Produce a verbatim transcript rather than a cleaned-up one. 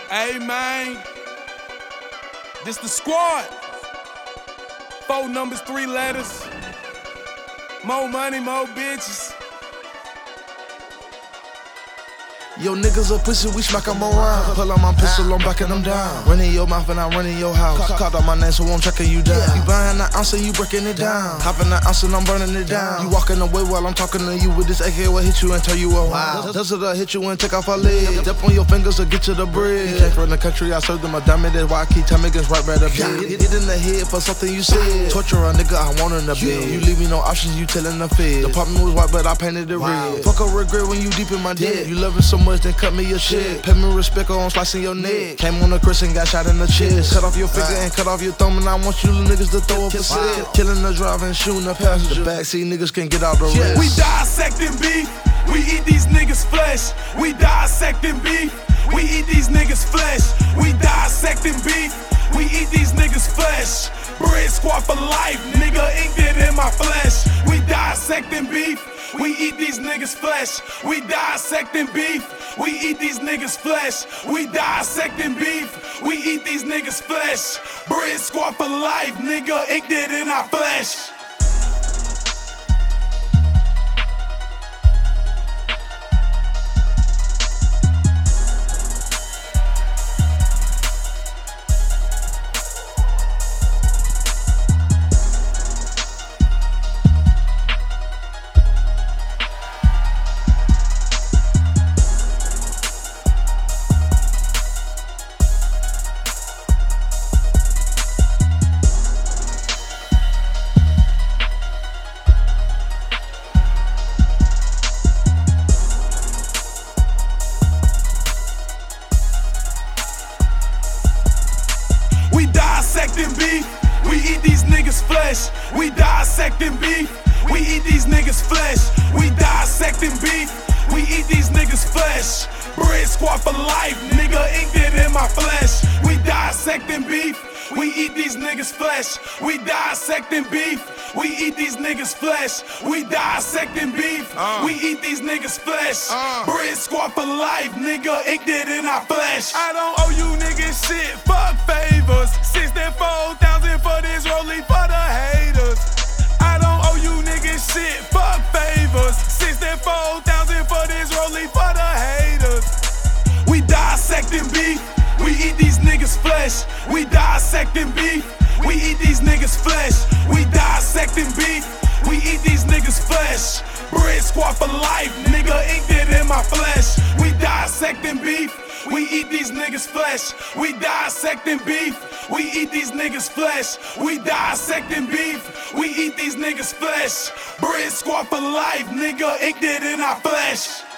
Hey, man. This the squad. Four numbers, three letters. More money, more bitches. Yo, niggas a pussy, we smack 'em around. Pull out my pistol, I'm backing them down. Running your mouth and I run in your house. Caught out my name, so I'm checking you down. You buying that ounce and you breaking it down. Hopping that ounce and I'm burning it down. You walking away while I'm talking to you with this A K will hit you and turn you around. Does it hit you and take off our legs? Step on your fingers or get to the bridge. Came from the country, I served them a diamond. That's why I keep time against right better bid. Hit in the head for something you said. Torture a nigga, I want in the bed. You leave me no options, you telling the feds. The apartment was white, but I painted it red. Fuck a regret when you deep in my debt. You love it so much, then cut me your shit. Pay me respect or I'm slicing your neck. Came on the Chris and got shot in the chest. Cut off your finger and cut off your thumb, and I want you niggas to throw up a set. Killing the driver and shooting the passenger. The backseat niggas can't get out the rest. We dissecting beef. We eat these niggas' flesh. We dissecting beef. We eat these niggas' flesh. We dissecting beef. We eat these niggas' flesh. Bread squad for life, nigga, inked it in my flesh. We dissecting beef. We eat these niggas' flesh. We dissecting beef. We eat these niggas' flesh. We dissecting beef. We eat these niggas' flesh. Bread squad for life, nigga, inked it in our flesh. We dissecting beef. We eat these niggas' flesh. We dissecting beef. We eat these niggas' flesh. We dissecting beef. We eat these niggas' flesh. Bread squad for life, nigga, inked it in my flesh. We dissecting beef. We eat these niggas' flesh. We dissecting beef. We eat these niggas' flesh. We dissecting beef. Uh. We eat these niggas' flesh. Uh. Bread squad for life, nigga, inked it in our flesh. I don't owe you niggas shit, fuck favors. sixty-four thousand for this rollie for the haters. I don't owe you niggas shit, fuck favors. sixty-four thousand for this rollie for the haters. We dissecting beef. We eat these niggas' flesh. We dissecting beef. We eat these niggas' flesh. We dissecting beef. We eat these niggas' flesh. Bread squad for life, nigga, inked it in my flesh. We dissecting beef. We eat these niggas' flesh. We dissecting beef. We eat these niggas' flesh. We dissecting beef. We eat these niggas' flesh. Bread squad for life, nigga, inked it in our flesh.